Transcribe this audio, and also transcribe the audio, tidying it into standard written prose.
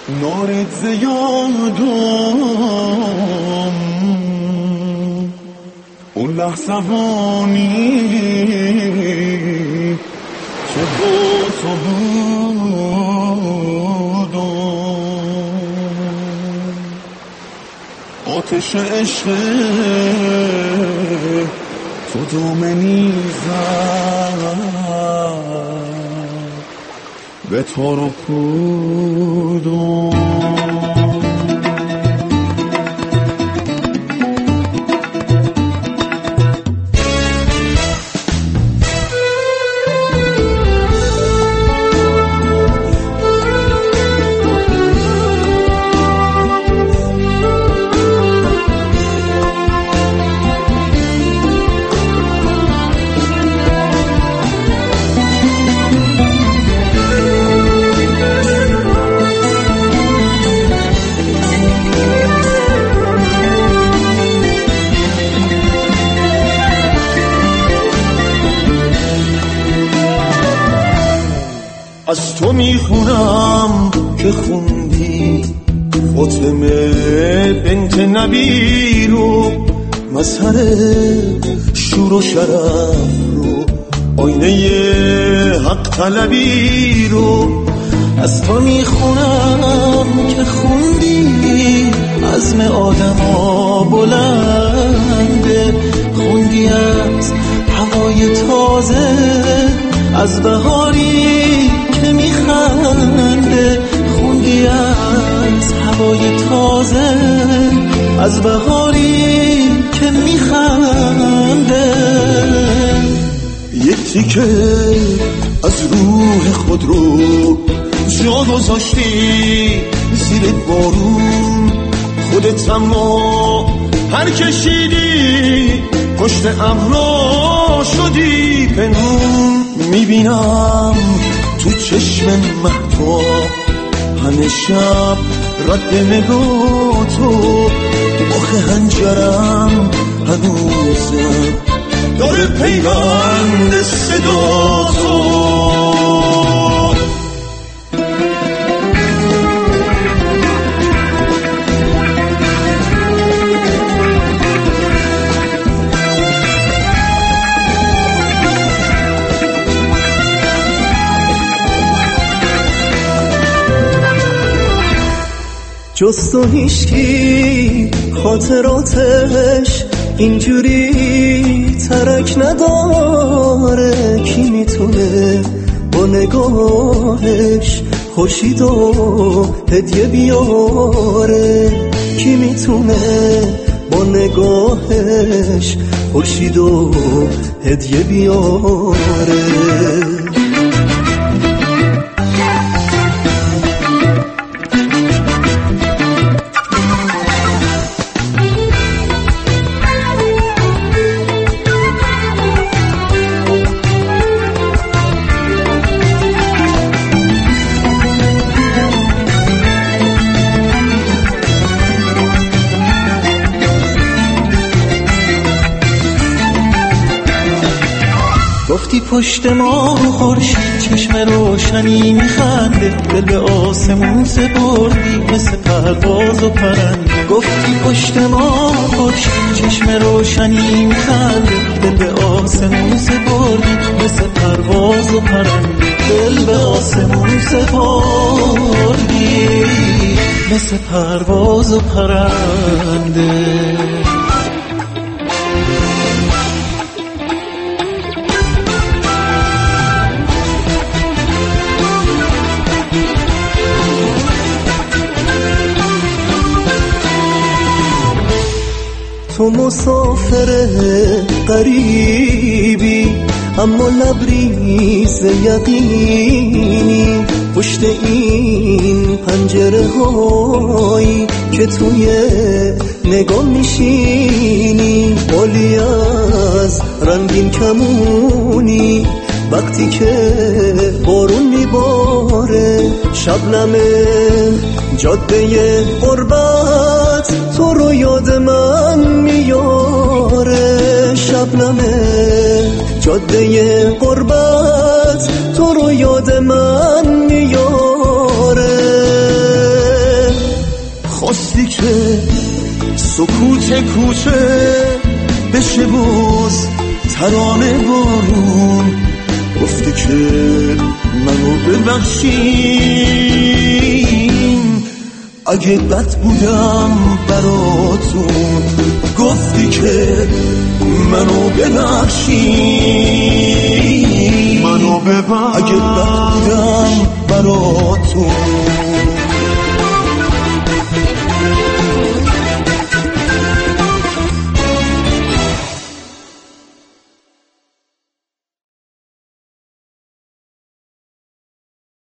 نارت زیادم اون لحظه وانی که با تو بودم آتش عشق تو دامنی زد به تار و پودم از تو میخونم که خوندی فاطمه بنت نبی رو، مظهر شور و شرف رو، آینه حق طلبی رو. از تو میخونم که خوندی عزم آدما بلنده، خوندی از هوای تازه، از بهاری که میخنده، خوندی از هوای تازه، از بهاری که میخنده. یک تیکه از روح خود رو جا گذاشتی زیر بارون، خودت اما هر کشیدی پشت ابرا شدی پنهون. میبینم تو چشم مهتاب همه شب رد نگاه تو، آخه هنجرم هنوزم داره پیوند صدا تو. جز تو هیچکی خاطراتش اینجوری ترک نداره، کی میتونه با نگاهش خورشید و هدیه بیاره، کی میتونه با نگاهش خورشید و هدیه بیاره. گفتی پشت ما خورشید چشم روشنی میخنده، دل به آسمون سپردی مثل پرواز و پرنده. گفتی پشت ما خورشید چشم روشنی میخنده، دل به آسمون سپردی مثل پرواز و پرنده. دل به آسمون سپردی مثل پرواز و پرنده. تو مسافر غریبی اما لبریز یقینی، پشت این پنجره هایی که توی نگاه میشینی، بالی از رنگین کمونی، وقتی که بارون میباره، شبنم جاده غربت تو رو یاد من میاره، شبنم جاده غربت تو رو یاد من میاره. کوچه سکوت کوچه بشه باز ترانه بارون گفتی که منو ببخشین اگه بد بودم براتون گفتی که منو ببخشین اگه بد بودم براتون